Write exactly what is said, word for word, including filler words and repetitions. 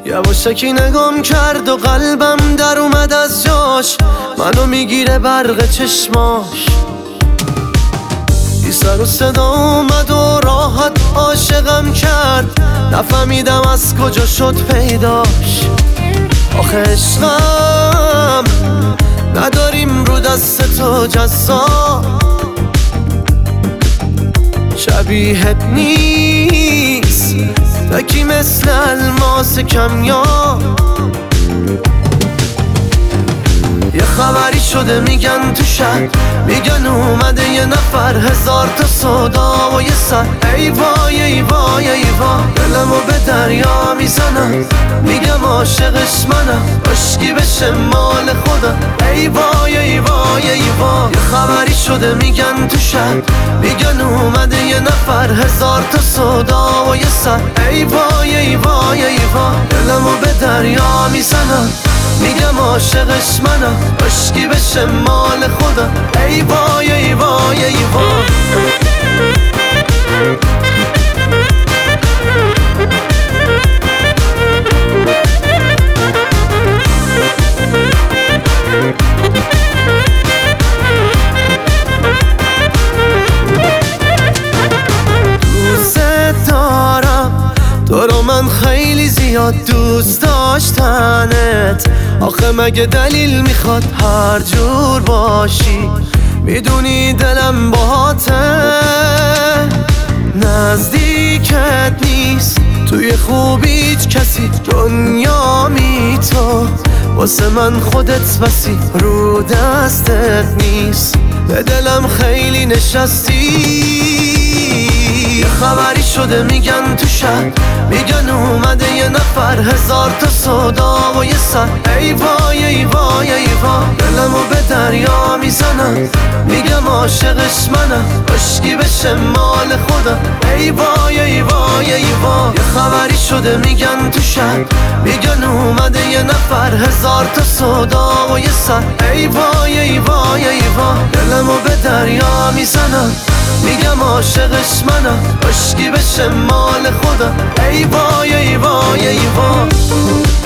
یواشکی نگام کرد و قلبم در اومد از جاش، منو میگیره برق چشماش. بی سر و صدا اومد و راحت عاشقم کرد، نفهمیدم از کجا شد پیداش. آخه عشقم نداریم رو دست تو جزا، شبیهت نیست تکی مثل الماس کمیاب. یه خبری شده میگن تو شهر، میگن اومده یه نفر، هزار تا صدا و یه سر. ای وای ای وای ای وای، دلمو به دریا میزنم، میگم عاشقش منم، عشقی بشه مال خودم. ای وای ای وای ای وای، یه خبری شده میگن تو شهر، میگن اومده یه نفر، هزار تا صدا و یه سر. ای وای ای وای ای وای، دلمو به دریا میزنم، میگم عاشقش منم، عشقی بشه مال خودم. ای وای ای وای ای وای. دوست دارم تو رو من خیلی زیاد، دوست داشتنت آخه مگه دلیل میخواد هر جور باشی؟ میدونی دلم باهاته، نزدیکت نیست توی خوبیت کسی، دنیا می تو واسه من خودت بسی، رو دستت نیست به دلم خیلی نشستی. یه خبری شده میگن تو شهر، میگن اومده یه نفر، هزار تا صدا و یه سر. ای وای ای وای ای وای، دلمو به دریا میزنم، میگم عاشقش منم، عشقی بشه مال خودم. ای وای ای وای ای وای، یه خبری شده میگن تو شهر، میگن اومده یه نفر، هزار تا صدا و یه سر. ای وای ای وای ای وای، دلمو به دریا میزنم، میگم عاشقش منم، عشقی بشه مال خودم. ای وای ای وای ای وای.